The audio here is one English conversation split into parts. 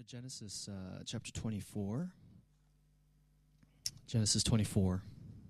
Genesis chapter 24. Genesis 24.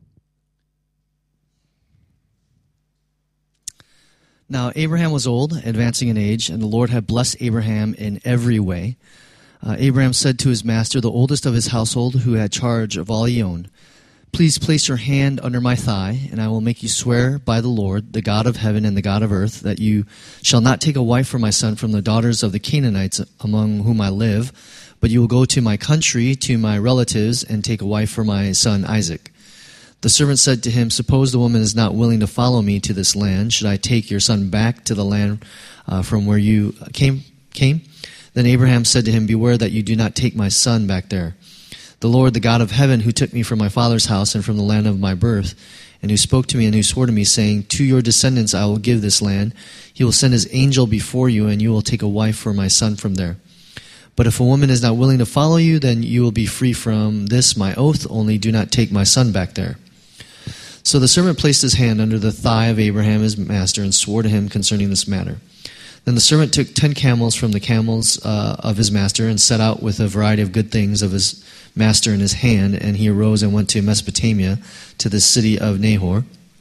Now Abraham was old, advancing in age, and the Lord had blessed Abraham in every way. Abraham said to his master, the oldest of his household, who had charge of all he owned, "Please place your hand under my thigh, and I will make you swear by the Lord, the God of heaven and the God of earth, that you shall not take a wife for my son from the daughters of the Canaanites among whom I live, but you will go to my country, to my relatives, and take a wife for my son Isaac." The servant said to him, "Suppose the woman is not willing to follow me to this land. Should I take your son back to the land from where you came?" Then Abraham said to him, "Beware that you do not take my son back there. The Lord, the God of heaven, who took me from my father's house and from the land of my birth, and who spoke to me and who swore to me, saying, 'To your descendants I will give this land,' he will send his angel before you, and you will take a wife for my son from there. But if a woman is not willing to follow you, then you will be free from this my oath, only do not take my son back there." So the servant placed his hand under the thigh of Abraham his master and swore to him concerning this matter. Then the servant took 10 camels from the camels of his master and set out with a variety of good things of his master in his hand, and he arose and went to Mesopotamia, to the city of Nahor.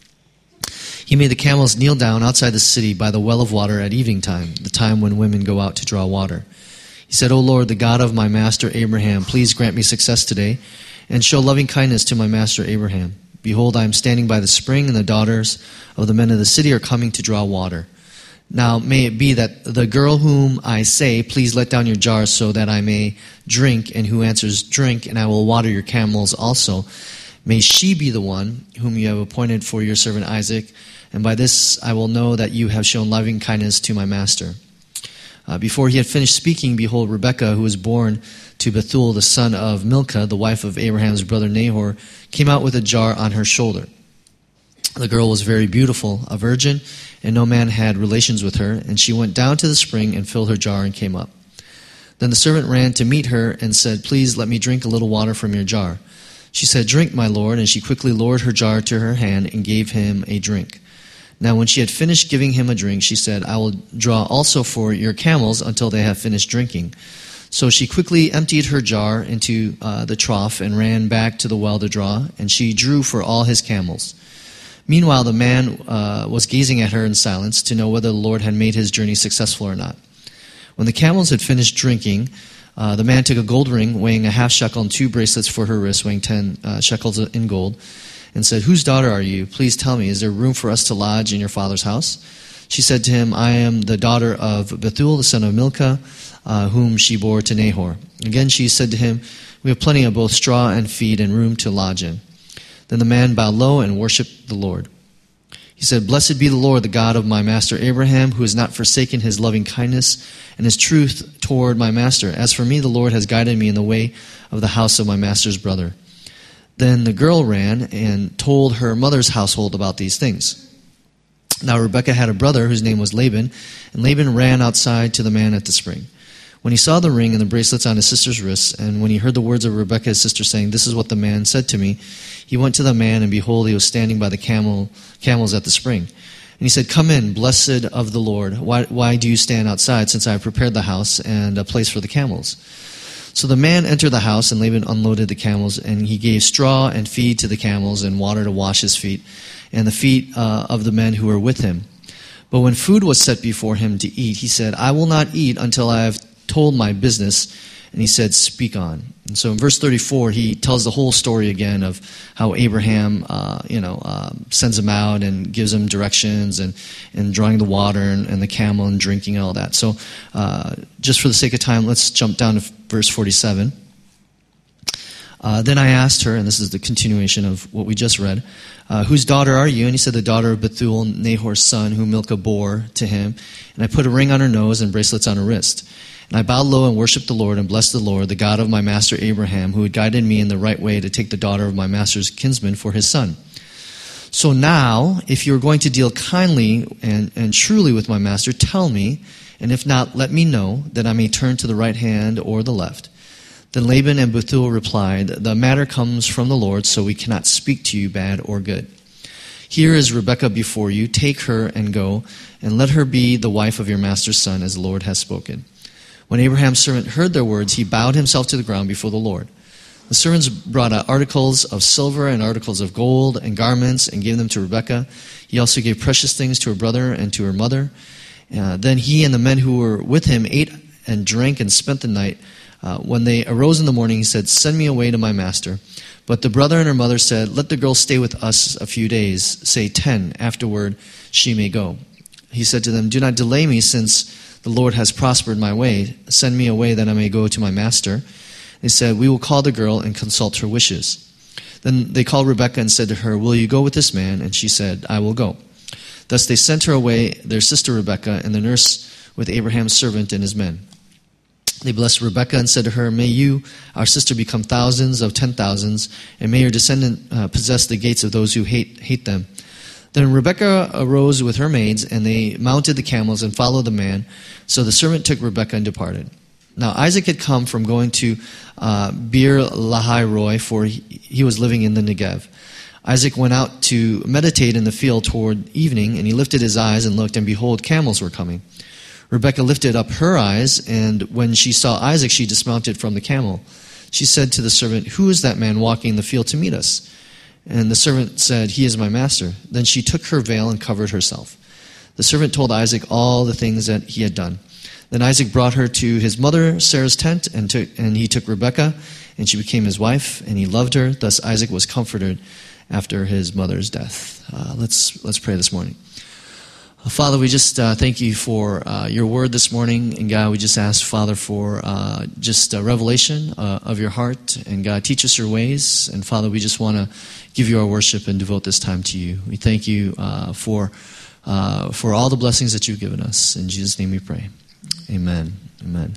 He made the camels kneel down outside the city by the well of water at evening time, the time when women go out to draw water. He said, "O Lord, the God of my master Abraham, please grant me success today, and show loving kindness to my master Abraham. Behold, I am standing by the spring, and the daughters of the men of the city are coming to draw water. Now may it be that the girl whom I say, 'Please let down your jars so that I may drink,' and who answers, 'Drink, and I will water your camels also,' may she be the one whom you have appointed for your servant Isaac, and by this I will know that you have shown loving kindness to my master." Before he had finished speaking, behold, Rebekah, who was born to Bethuel, the son of Milcah, the wife of Abraham's brother Nahor, came out with a jar on her shoulder. The girl was very beautiful, a virgin, and no man had relations with her, and she went down to the spring and filled her jar and came up. Then the servant ran to meet her and said, "Please let me drink a little water from your jar." She said, "Drink, my lord," and she quickly lowered her jar to her hand and gave him a drink. Now when she had finished giving him a drink, she said, "I will draw also for your camels until they have finished drinking." So she quickly emptied her jar into the trough and ran back to the well to draw, and she drew for all his camels. Meanwhile, the man was gazing at her in silence to know whether the Lord had made his journey successful or not. When the camels had finished drinking, the man took a gold ring weighing a half shekel and 2 bracelets for her wrists weighing 10 shekels in gold, and said, "Whose daughter are you? Please tell me, is there room for us to lodge in your father's house?" She said to him, "I am the daughter of Bethuel, the son of Milcah, whom she bore to Nahor." Again she said to him, "We have plenty of both straw and feed and room to lodge in." Then the man bowed low and worshipped the Lord. He said, "Blessed be the Lord, the God of my master Abraham, who has not forsaken his loving kindness and his truth toward my master. As for me, the Lord has guided me in the way of the house of my master's brother." Then the girl ran and told her mother's household about these things. Now Rebekah had a brother whose name was Laban, and Laban ran outside to the man at the spring. When he saw the ring and the bracelets on his sister's wrists, and when he heard the words of Rebekah his sister saying, "This is what the man said to me," he went to the man, and behold, he was standing by the camels at the spring. And he said, "Come in, blessed of the Lord. Why do you stand outside, since I have prepared the house and a place for the camels?" So the man entered the house, and Laban unloaded the camels, and he gave straw and feed to the camels and water to wash his feet and the feet of the men who were with him. But when food was set before him to eat, he said, "I will not eat until I have told my business." And he said, "Speak on." And so in verse 34, he tells the whole story again of how Abraham, sends him out and gives him directions and drawing the water and the camel and drinking and all that. So just for the sake of time, let's jump down to verse 47. Then I asked her, and this is the continuation of what we just read, "Whose daughter are you?" And he said, "The daughter of Bethuel, Nahor's son, whom Milcah bore to him. And I put a ring on her nose and bracelets on her wrist. And I bowed low and worshipped the Lord and blessed the Lord, the God of my master Abraham, who had guided me in the right way to take the daughter of my master's kinsman for his son. So now, if you are going to deal kindly and truly with my master, tell me, and if not, let me know, that I may turn to the right hand or the left." Then Laban and Bethuel replied, "The matter comes from the Lord, so we cannot speak to you bad or good. Here is Rebekah before you. Take her and go, and let her be the wife of your master's son, as the Lord has spoken." When Abraham's servant heard their words, he bowed himself to the ground before the Lord. The servants brought out articles of silver and articles of gold and garments and gave them to Rebekah. He also gave precious things to her brother and to her mother. Then he and the men who were with him ate and drank and spent the night. When they arose in the morning, he said, "Send me away to my master." But the brother and her mother said, "Let the girl stay with us a few days, say 10. Afterward she may go." He said to them, "Do not delay me, since the Lord has prospered my way. Send me away that I may go to my master." They said, "We will call the girl and consult her wishes." Then they called Rebekah and said to her, "Will you go with this man?" And she said, "I will go." Thus they sent her away, their sister Rebekah, and the nurse with Abraham's servant and his men. They blessed Rebekah and said to her, "May you, our sister, become thousands of 10,000s, and may your descendant possess the gates of those who hate them." Then Rebekah arose with her maids, and they mounted the camels and followed the man. So the servant took Rebekah and departed. Now Isaac had come from going to Beer Lahai Roi, for he was living in the Negev. Isaac went out to meditate in the field toward evening, and he lifted his eyes and looked, and behold, camels were coming. Rebekah lifted up her eyes, and when she saw Isaac, she dismounted from the camel. She said to the servant, "Who is that man walking in the field to meet us?" And the servant said, "He is my master." Then she took her veil and covered herself. The servant told Isaac all the things that he had done. Then Isaac brought her to his mother Sarah's tent, and he took Rebekah, and she became his wife, and he loved her. Thus Isaac was comforted after his mother's death. Let's pray this morning. Father, we just thank you for your word this morning. And God, we just ask, Father, for just a revelation of your heart. And God, teach us your ways. And Father, we just want to give you our worship and devote this time to you. We thank you for all the blessings that you've given us. In Jesus' name we pray. Amen. Amen.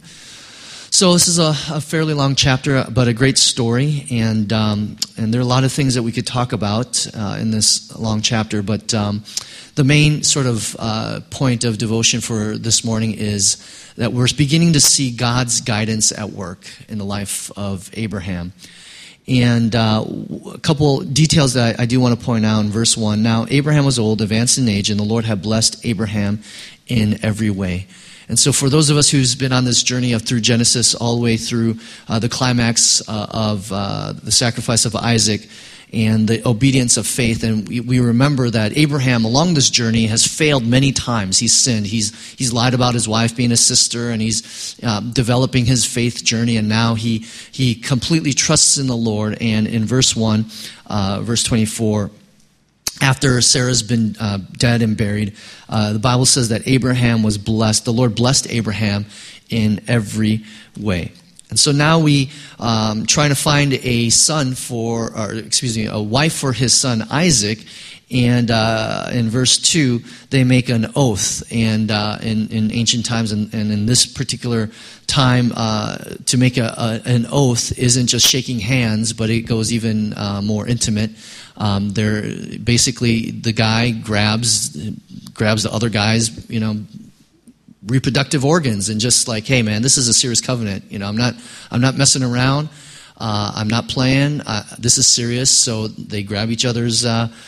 So this is a fairly long chapter, but a great story, and there are a lot of things that we could talk about in this long chapter, but the main sort of point of devotion for this morning is that we're beginning to see God's guidance at work in the life of Abraham. And a couple details that I do want to point out in verse 1. Now Abraham was old, advanced in age, and the Lord had blessed Abraham in every way. And so for those of us who's been on this journey through Genesis all the way through the climax of the sacrifice of Isaac and the obedience of faith, and we remember that Abraham along this journey has failed many times. He's sinned. He's lied about his wife being his sister, and he's developing his faith journey, and now he completely trusts in the Lord. And in verse 1, verse 24, after Sarah's been dead and buried, the Bible says that Abraham was blessed. The Lord blessed Abraham in every way. And so now we trying to find a wife for his son Isaac. And in verse 2, they make an oath. And in ancient times, and in this particular time, to make an oath isn't just shaking hands, but it goes even more intimate. Basically the guy grabs the other guy's, reproductive organs, and just like, hey man, this is a serious covenant. I'm not messing around. I'm not playing. This is serious. So they grab each other's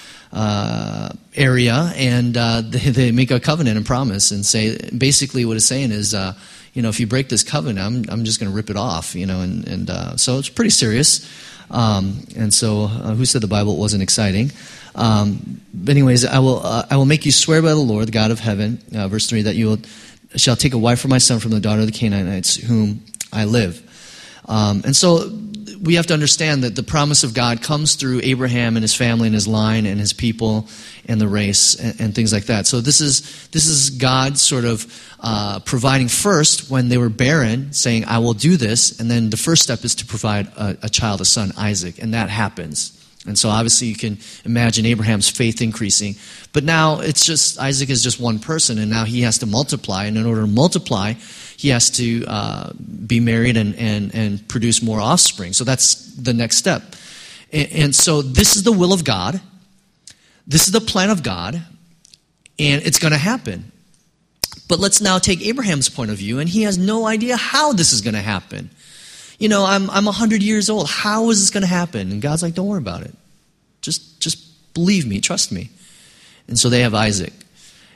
area, and they make a covenant and promise, and say, basically what it's saying is, if you break this covenant, I'm just going to rip it off, so it's pretty serious. And so, who said the Bible wasn't exciting? But anyways, I will make you swear by the Lord, the God of heaven, verse 3, that you shall take a wife for my son from the daughter of the Canaanites, whom I live. And so we have to understand that the promise of God comes through Abraham and his family and his line and his people and the race and things like that. So this is God sort of providing first when they were barren, saying, I will do this. And then the first step is to provide a child, a son, Isaac. And that happens. And so obviously you can imagine Abraham's faith increasing. But now Isaac is just one person, and now he has to multiply. And in order to multiply, he has to be married and produce more offspring. So that's the next step. And so this is the will of God. This is the plan of God. And it's going to happen. But let's now take Abraham's point of view, and he has no idea how this is going to happen. I'm 100 years old. How is this going to happen? And God's like, don't worry about it. Just believe me, trust me. And so they have Isaac.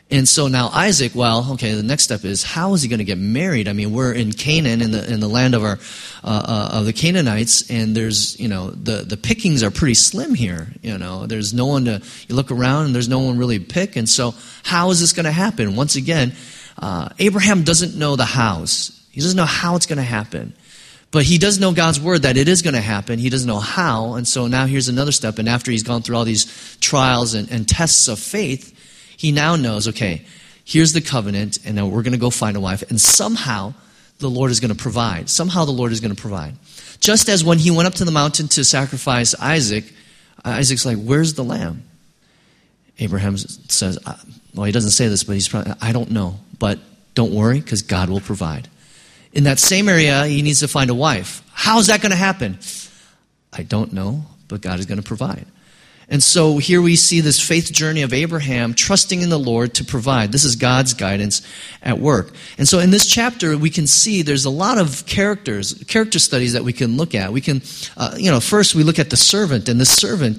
And so now Isaac, well, okay, the next step is, how is he going to get married? I mean, we're in Canaan, in the land of the Canaanites, and there's, the pickings are pretty slim here. There's no one you look around and there's no one really to pick. And so how is this going to happen? Once again, Abraham doesn't know the hows. He doesn't know how it's going to happen. But he does know God's word that it is going to happen. He doesn't know how. And so now here's another step. And after he's gone through all these trials and tests of faith, he now knows, okay, here's the covenant, and now we're going to go find a wife. And somehow the Lord is going to provide. Somehow the Lord is going to provide. Just as when he went up to the mountain to sacrifice Isaac, Isaac's like, where's the lamb? Abraham says, well, he doesn't say this, but he's probably, I don't know. But don't worry, because God will provide. In that same area, he needs to find a wife. How is that going to happen? I don't know, but God is going to provide. And so here we see this faith journey of Abraham trusting in the Lord to provide. This is God's guidance at work. And so in this chapter, we can see there's a lot of character studies that we can look at. We can, first we look at the servant, and the servant,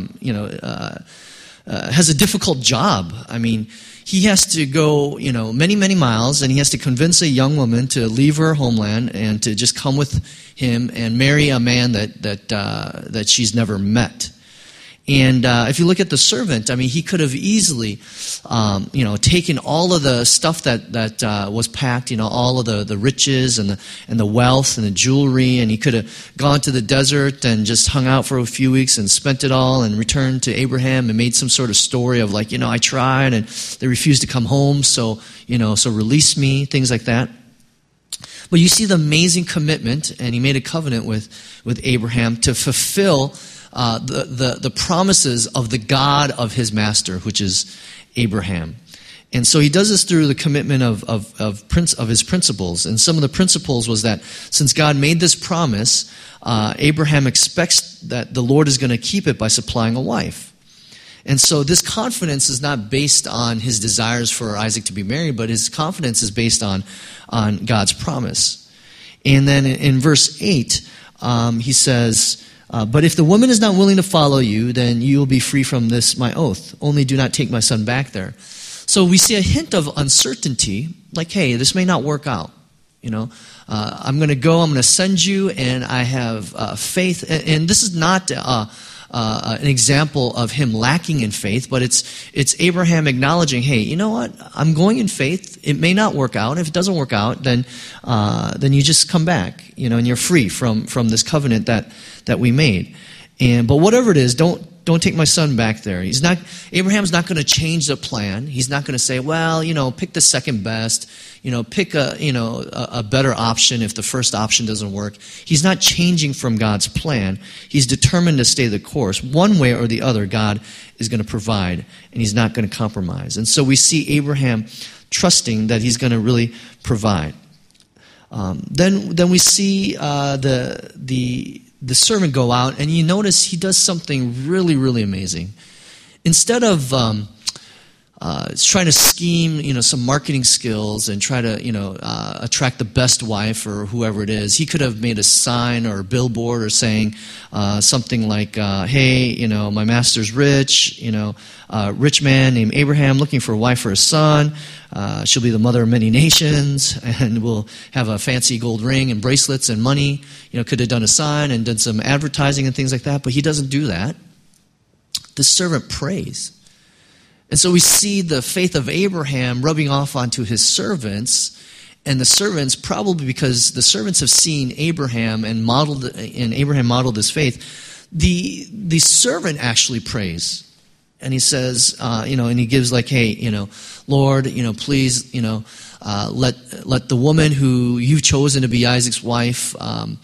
has a difficult job. I mean, he has to go, many, many miles, and he has to convince a young woman to leave her homeland and to just come with him and marry a man that she's never met. And if you look at the servant, I mean, he could have easily, taken all of the stuff that was packed, all of the riches and the wealth and the jewelry, and he could have gone to the desert and just hung out for a few weeks and spent it all and returned to Abraham and made some sort of story of like, I tried and they refused to come home, so release me, things like that. But you see the amazing commitment, and he made a covenant with Abraham to fulfill the promises of the God of his master, which is Abraham. And so he does this through the commitment of his principles. And some of the principles was that since God made this promise, Abraham expects that the Lord is going to keep it by supplying a wife. And so this confidence is not based on his desires for Isaac to be married, but his confidence is based on God's promise. And then in verse 8, he says, but if the woman is not willing to follow you, then you will be free from this, my oath. Only do not take my son back there. So we see a hint of uncertainty, like, hey, this may not work out. I'm going to go, I'm going to send you, and I have faith. And this is not an example of him lacking in faith, but it's Abraham acknowledging, hey, you know what? I'm going in faith. It may not work out. If it doesn't work out, then you just come back, and you're free from this covenant that we made. But whatever it is, don't take my son back there. Abraham's not going to change the plan. He's not going to say, well, pick the second best, pick a better option if the first option doesn't work. He's not changing from God's plan. He's determined to stay the course. One way or the other, God is going to provide, and he's not going to compromise. And so we see Abraham trusting that he's going to really provide. Then we see the servant go out, and you notice he does something really, really amazing. Instead of trying to scheme, some marketing skills and try to, attract the best wife or whoever it is, he could have made a sign or a billboard or saying something like, hey, my master's rich, rich man named Abraham looking for a wife for his son. She'll be the mother of many nations, and we'll have a fancy gold ring and bracelets and money. Could have done a sign and done some advertising and things like that, but he doesn't do that. The servant prays. And so we see the faith of Abraham rubbing off onto his servants, and the servants, probably because the servants have seen Abraham and Abraham modeled his faith, the servant actually prays. And he says, and he gives like, hey, Lord, please, let the woman who you've chosen to be Isaac's wife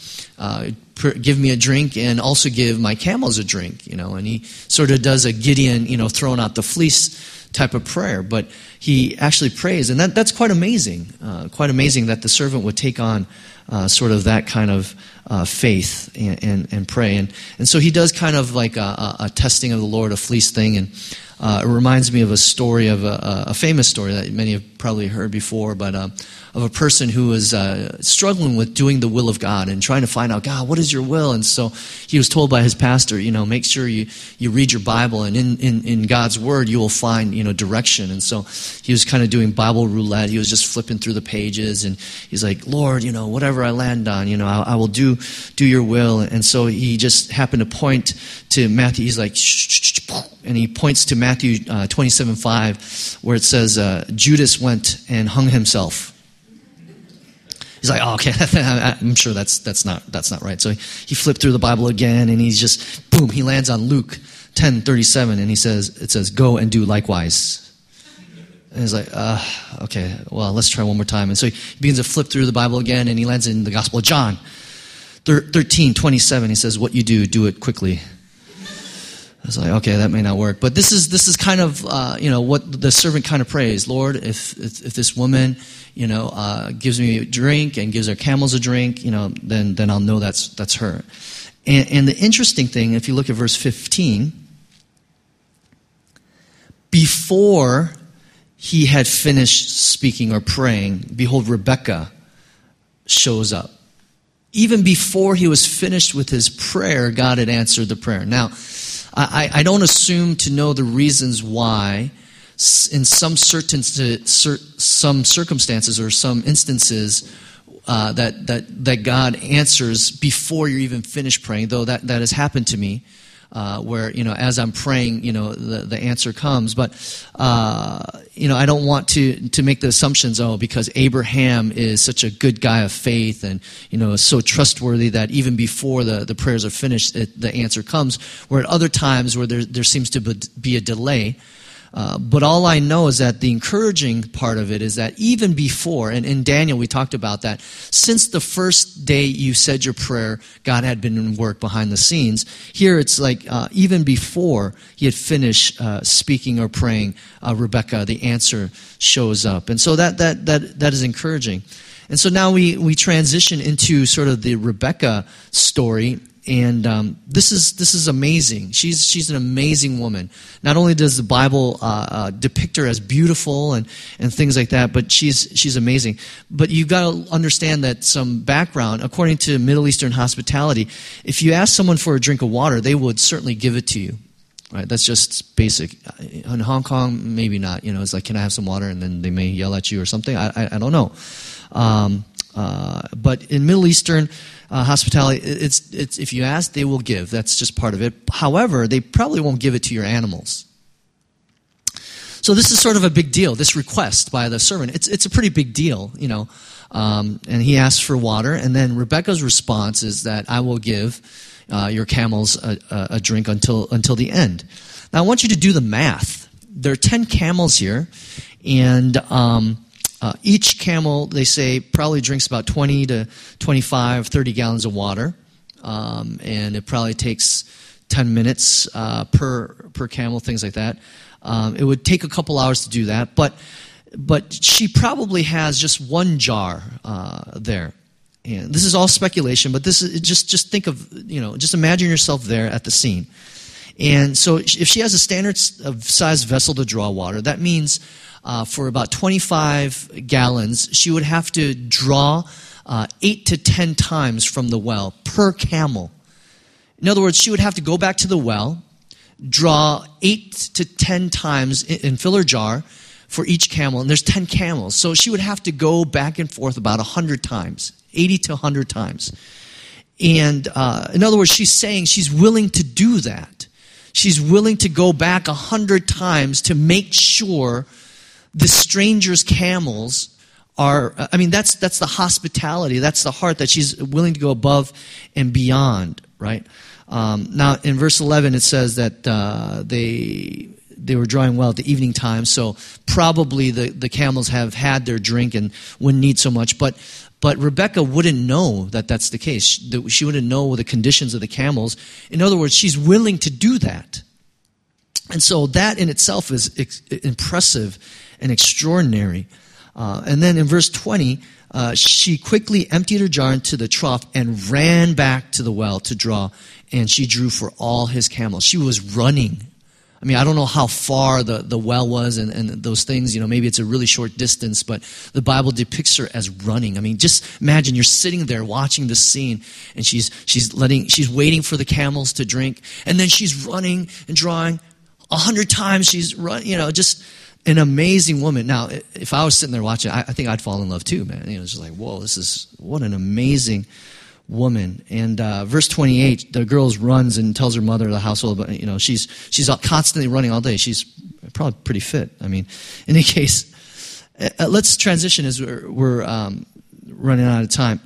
give me a drink, and also give my camels a drink, and he sort of does a Gideon, throwing out the fleece type of prayer, but he actually prays, and that's quite amazing that the servant would take on sort of that kind of faith and pray, and so he does kind of like a testing of the Lord, a fleece thing, and It reminds me of a story of a famous story that many have probably heard before, but of a person who was struggling with doing the will of God and trying to find out, God, what is your will? And so he was told by his pastor, make sure you read your Bible, and in God's Word you will find, direction. And so he was kind of doing Bible roulette. He was just flipping through the pages, and he's like, Lord, whatever I land on, I will do your will. And so he just happened to point to Matthew. He's like, shh, and he points to Matthew 27:5, where it says, Judas went and hung himself. He's like, oh, okay, I'm sure that's not right. So he flipped through the Bible again, and he's just, boom, he lands on Luke 10:37, and it says, go and do likewise. And he's like, okay, well, let's try one more time. And so he begins to flip through the Bible again, and he lands in the Gospel of John 13:27. He says, what you do it quickly. I was like, okay, that may not work. But this is kind of, what the servant kind of prays. Lord, if this woman, gives me a drink and gives our camels a drink, then I'll know that's her. And the interesting thing, if you look at verse 15, before he had finished speaking or praying, behold, Rebekah shows up. Even before he was finished with his prayer, God had answered the prayer. Now, I don't assume to know the reasons why in some circumstances or some instances that God answers before you're even finished praying, though that has happened to me, where, as I'm praying, the answer comes. But, I don't want to make the assumptions, because Abraham is such a good guy of faith and, is so trustworthy that even before the prayers are finished, the answer comes. Where at other times where there seems to be a delay. But all I know is that the encouraging part of it is that even before, and in Daniel we talked about that, since the first day you said your prayer, God had been in work behind the scenes. Here it's like even before he had finished speaking or praying, Rebekah, the answer shows up. And so that is encouraging. And so now we transition into sort of the Rebekah story. And this is amazing. She's an amazing woman. Not only does the Bible depict her as beautiful and things like that, but she's amazing. But you've got to understand that some background, according to Middle Eastern hospitality, if you ask someone for a drink of water, they would certainly give it to you. Right? That's just basic. In Hong Kong, maybe not. It's like, can I have some water? And then they may yell at you or something. I don't know. But in Middle Eastern hospitality, it's if you ask, they will give. That's just part of it. However, they probably won't give it to your animals. So this is sort of a big deal. This request by the servant, it's a pretty big deal, And he asks for water, and then Rebekah's response is that I will give your camels a drink until the end. Now I want you to do the math. There are 10 camels here, and each camel, they say, probably drinks about 20 to 25, 30 gallons of water. And it probably takes 10 minutes per camel, things like that. It would take a couple hours to do that. But she probably has just one jar there. And this is all speculation, but this is just think of, just imagine yourself there at the scene. And so if she has a standard size vessel to draw water, that means for about 25 gallons, she would have to draw 8 to 10 times from the well per camel. In other words, she would have to go back to the well, draw 8 to 10 times and fill her jar for each camel. And there's 10 camels. So she would have to go back and forth about 100 times, 80 to 100 times. And in other words, she's saying she's willing to do that. She's willing to go back 100 times to make sure the stranger's camels are, that's the hospitality, that's the heart that she's willing to go above and beyond, right? Now, in verse 11, it says that they were drawing well at the evening time, so probably the camels have had their drink and wouldn't need so much, but Rebekah wouldn't know that that's the case. She wouldn't know the conditions of the camels. In other words, she's willing to do that. And so that in itself is impressive and extraordinary. And then in verse 20, she quickly emptied her jar into the trough and ran back to the well to draw, and she drew for all his camels. She was running. I mean, I don't know how far the well was and those things. Maybe it's a really short distance, but the Bible depicts her as running. I mean, just imagine you're sitting there watching this scene, and she's waiting for the camels to drink, and then she's running and drawing 100 times. She's run, just an amazing woman. Now, if I was sitting there watching, I think I'd fall in love too, man. It's just like, whoa, what an amazing woman. And verse 28, the girl runs and tells her mother of the household, but she's constantly running all day. She's probably pretty fit. I mean, in any case, let's transition as we're running out of time.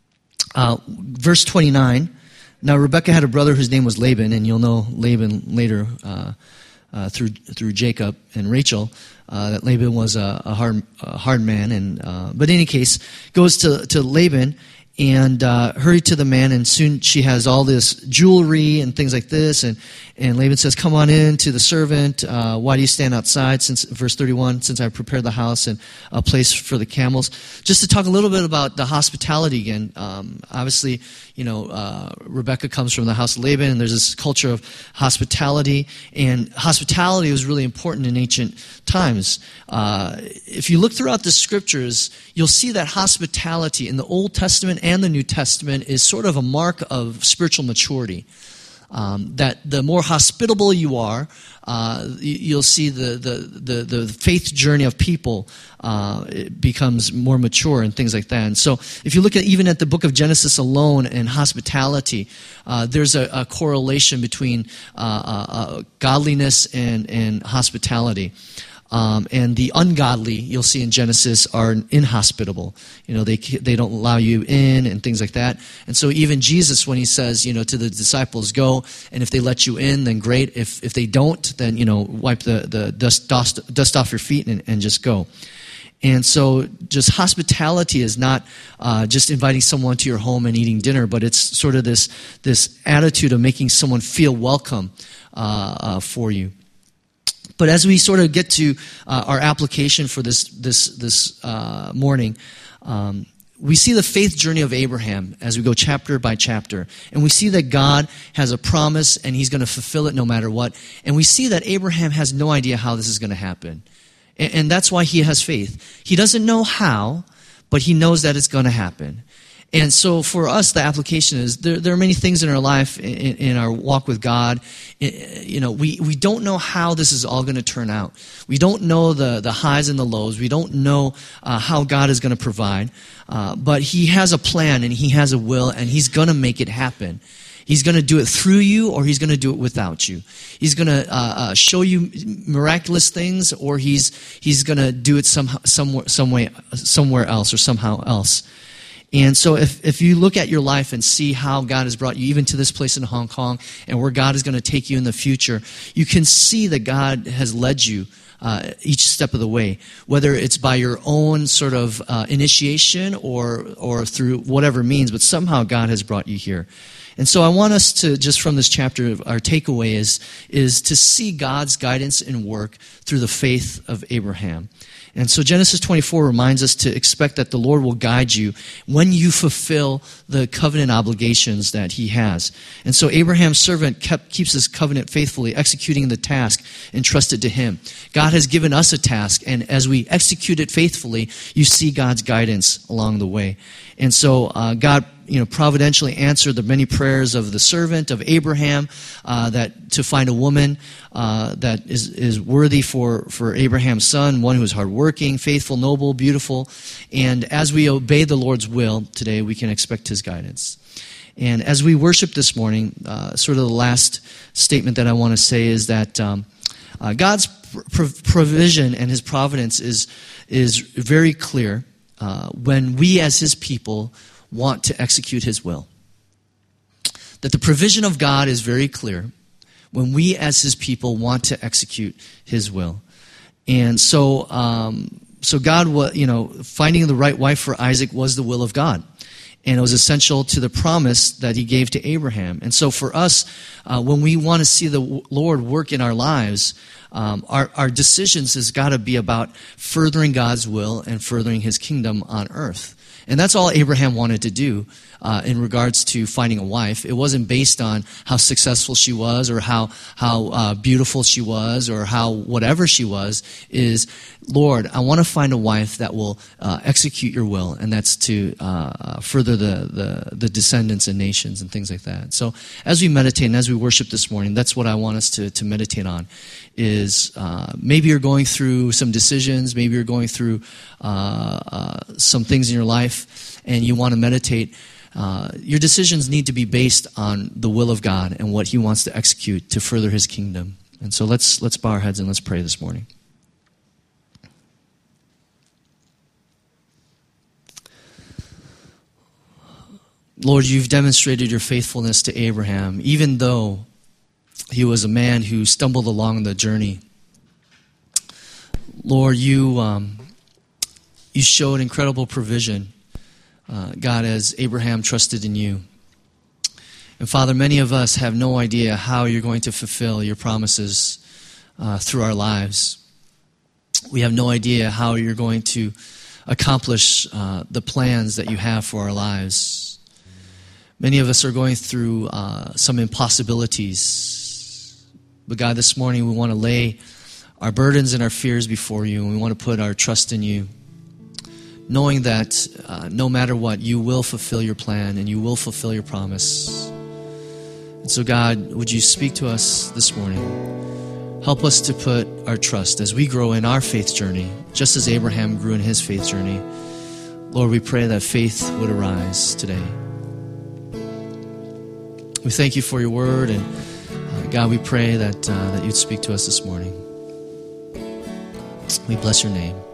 Verse 29. Now Rebekah had a brother whose name was Laban, and you'll know Laban later through Jacob and Rachel. That Laban was a hard man, and but in any case, goes to Laban. And hurry to the man, and soon she has all this jewelry and things like this. And Laban says, "Come on in to the servant. Why do you stand outside?" Since verse 31, since I prepared the house and a place for the camels. Just to talk a little bit about the hospitality again. Obviously, Rebekah comes from the house of Laban, and there's this culture of hospitality. And hospitality was really important in ancient times. If you look throughout the scriptures, you'll see that hospitality in the Old Testament and the New Testament is sort of a mark of spiritual maturity. That the more hospitable you are, you'll see the faith journey of people it becomes more mature and things like that. And so if you look even at the book of Genesis alone and hospitality, there's a correlation between godliness and hospitality. And the ungodly, you'll see in Genesis, are inhospitable. They don't allow you in and things like that. And so even Jesus, when he says, to the disciples, go, and if they let you in, then great. If they don't, then, wipe the dust off your feet and just go. And so just hospitality is not just inviting someone to your home and eating dinner, but it's sort of this attitude of making someone feel welcome for you. But as we sort of get to our application for this morning, we see the faith journey of Abraham as we go chapter by chapter. And we see that God has a promise and he's going to fulfill it no matter what. And we see that Abraham has no idea how this is going to happen. And that's why he has faith. He doesn't know how, but he knows that it's going to happen. And so for us, the application is there are many things in our life, in our walk with God. We don't know how this is all going to turn out. We don't know the highs and the lows. We don't know how God is going to provide. But he has a plan and he has a will and he's going to make it happen. He's going to do it through you or he's going to do it without you. He's going to show you miraculous things or he's going to do it somewhere else or somehow else. And so if you look at your life and see how God has brought you even to this place in Hong Kong and where God is going to take you in the future, you can see that God has led you each step of the way, whether it's by your own sort of initiation or through whatever means, but somehow God has brought you here. And so I want us to, just from this chapter, our takeaway is to see God's guidance and work through the faith of Abraham. And so Genesis 24 reminds us to expect that the Lord will guide you when you fulfill the covenant obligations that he has. And so Abraham's servant keeps his covenant faithfully, executing the task entrusted to him. God has given us a task, and as we execute it faithfully, you see God's guidance along the way. And so God providentially answered the many prayers of the servant of Abraham that to find a woman that is worthy for Abraham's son, one who is hardworking, faithful, noble, beautiful. And as we obey the Lord's will today, we can expect his guidance. And as we worship this morning, sort of the last statement that I want to say is that God's provision and his providence is very clear when we as his people want to execute his will. That the provision of God is very clear when we as his people want to execute his will. And so God, finding the right wife for Isaac was the will of God. And it was essential to the promise that he gave to Abraham. And so for us, when we want to see the Lord work in our lives, our decisions has got to be about furthering God's will and furthering his kingdom on earth. And that's all Abraham wanted to do. in regards to finding a wife. It wasn't based on how successful she was or how beautiful she was or how whatever she was. Is, Lord, I want to find a wife that will execute your will, and that's to further the descendants and nations and things like that. So as we meditate and as we worship this morning, that's what I want us to meditate on. Is maybe you're going through some decisions, maybe you're going through some things in your life, and you want to meditate. Your decisions need to be based on the will of God and what He wants to execute to further His kingdom. And so let's bow our heads and let's pray this morning. Lord, you've demonstrated your faithfulness to Abraham, even though he was a man who stumbled along the journey. Lord, you showed incredible provision, God, as Abraham trusted in you. And Father, many of us have no idea how you're going to fulfill your promises through our lives. We have no idea how you're going to accomplish the plans that you have for our lives. Many of us are going through some impossibilities. But God, this morning we want to lay our burdens and our fears before you, and we want to put our trust in you, knowing that no matter what, you will fulfill your plan and you will fulfill your promise. And so God, would you speak to us this morning? Help us to put our trust as we grow in our faith journey, just as Abraham grew in his faith journey. Lord, we pray that faith would arise today. We thank you for your word, and God, we pray that you'd speak to us this morning. We bless your name.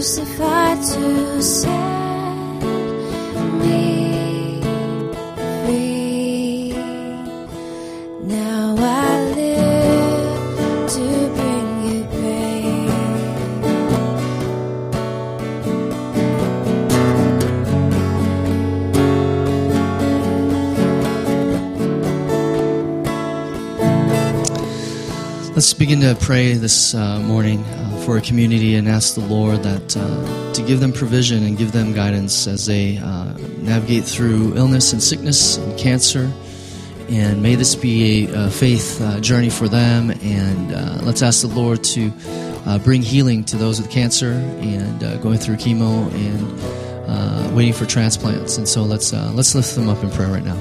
crucified to set me free. Now I live to bring you praise. Let's begin to pray this morning for a community and ask the Lord that to give them provision and give them guidance as they navigate through illness and sickness and cancer. And may this be a faith journey for them. And let's ask the Lord to bring healing to those with cancer and going through chemo and waiting for transplants. And so let's lift them up in prayer right now.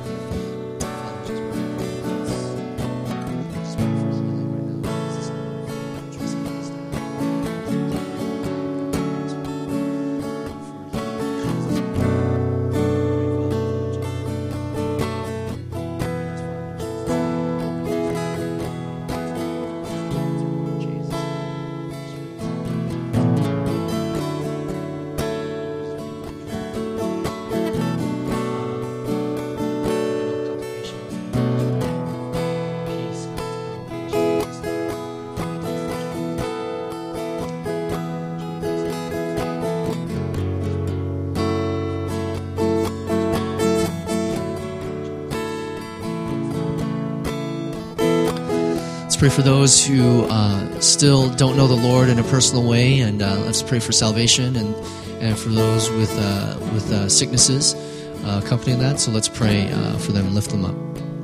Pray for those who still don't know the Lord in a personal way, and let's pray for salvation and for those with sicknesses accompanying that. So let's pray for them and lift them up.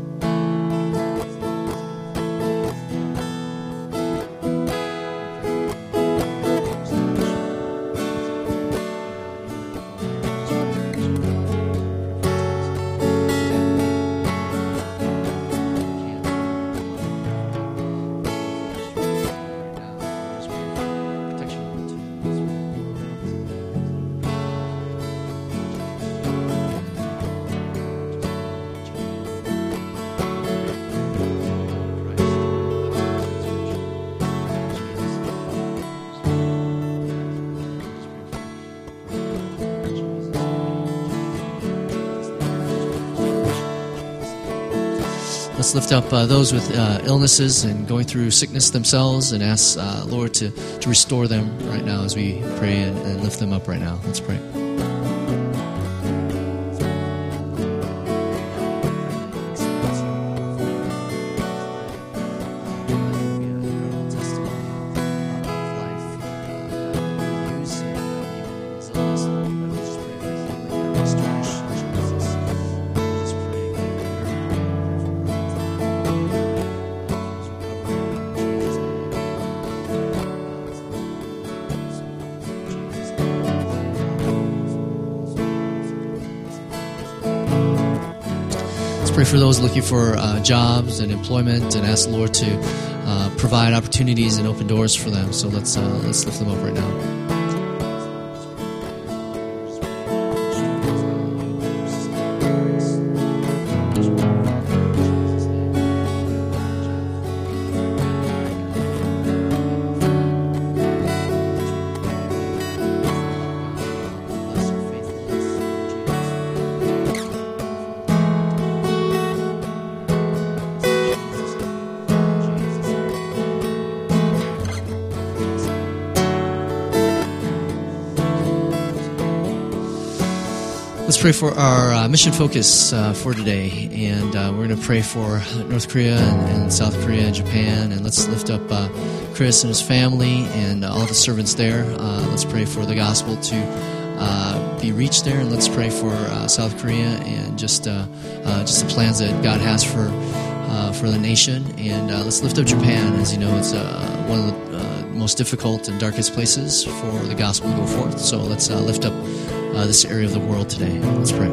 Let's lift up those with illnesses and going through sickness themselves and ask Lord to restore them right now as we pray and lift them up right now. Let's pray. Pray for those looking for jobs and employment, and ask the Lord to provide opportunities and open doors for them. So let's lift them up right now. Let's pray for our mission focus for today, and we're going to pray for North Korea and South Korea and Japan, and let's lift up Chris and his family and all the servants there. Let's pray for the gospel to be reached there, and let's pray for South Korea and just the plans that God has for the nation. And let's lift up Japan. As you know, it's one of the most difficult and darkest places for the gospel to go forth. So let's lift up this area of the world today. Let's pray.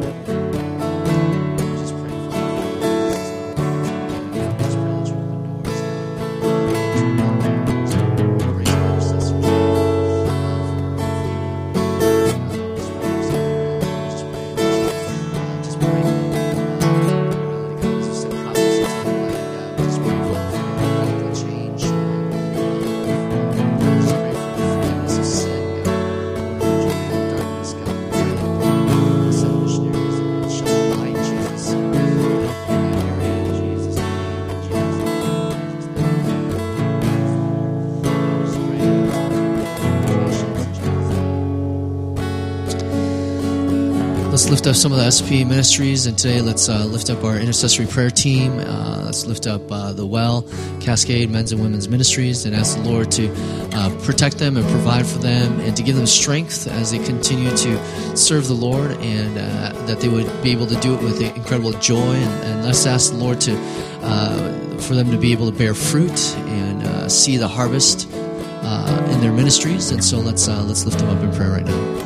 Let's lift up some of the SP ministries, and today let's lift up our intercessory prayer team. Let's lift up the Well, Cascade, Men's and Women's Ministries, and ask the Lord to protect them and provide for them and to give them strength as they continue to serve the Lord, and that they would be able to do it with incredible joy. And let's ask the Lord to for them to be able to bear fruit and see the harvest in their ministries. And so let's lift them up in prayer right now.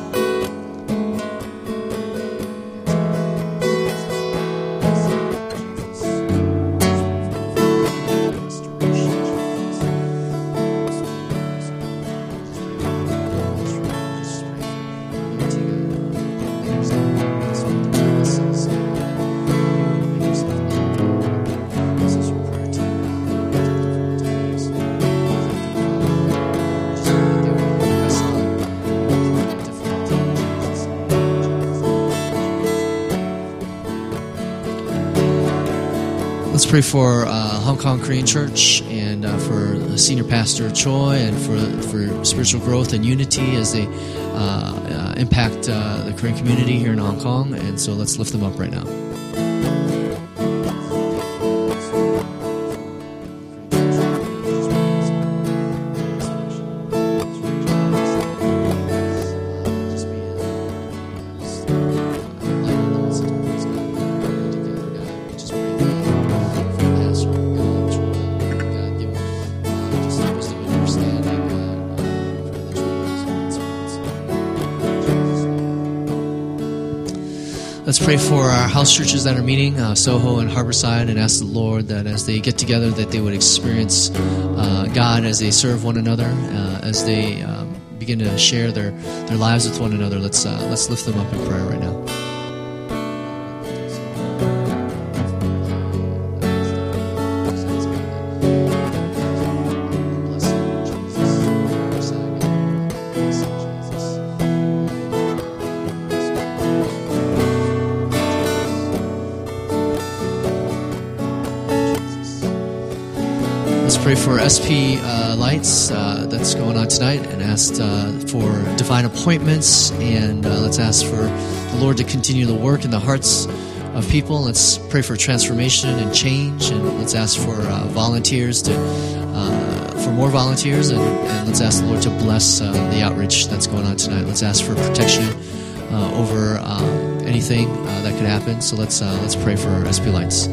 Let's pray for Hong Kong Korean Church and for Senior Pastor Choi and for spiritual growth and unity as they impact the Korean community here in Hong Kong. And so let's lift them up right now. Let's pray for our house churches that are meeting, Soho and Harborside, and ask the Lord that as they get together that they would experience God as they serve one another, as they begin to share their lives with one another. Let's lift them up in prayer right now. Pray for SP Lights that's going on tonight, and ask for divine appointments, and let's ask for the Lord to continue the work in the hearts of people. Let's pray for transformation and change, and let's ask for volunteers for more volunteers, and let's ask the Lord to bless the outreach that's going on tonight. Let's ask for protection over anything that could happen. So let's pray for SP Lights.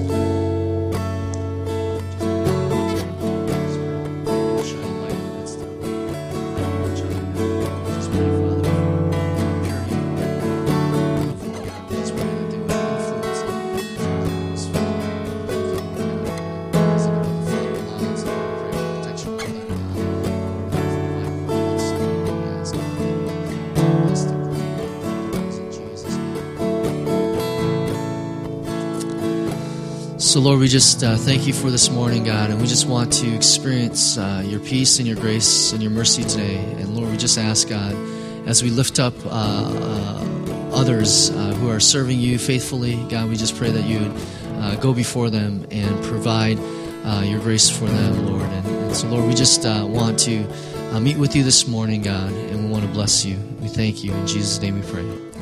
So, Lord, we just thank you for this morning, God, and we just want to experience your peace and your grace and your mercy today. And, Lord, we just ask, God, as we lift up others who are serving you faithfully, God, we just pray that you would go before them and provide your grace for them, Lord. And so, Lord, we just want to meet with you this morning, God, and we want to bless you. We thank you. In Jesus' name we pray.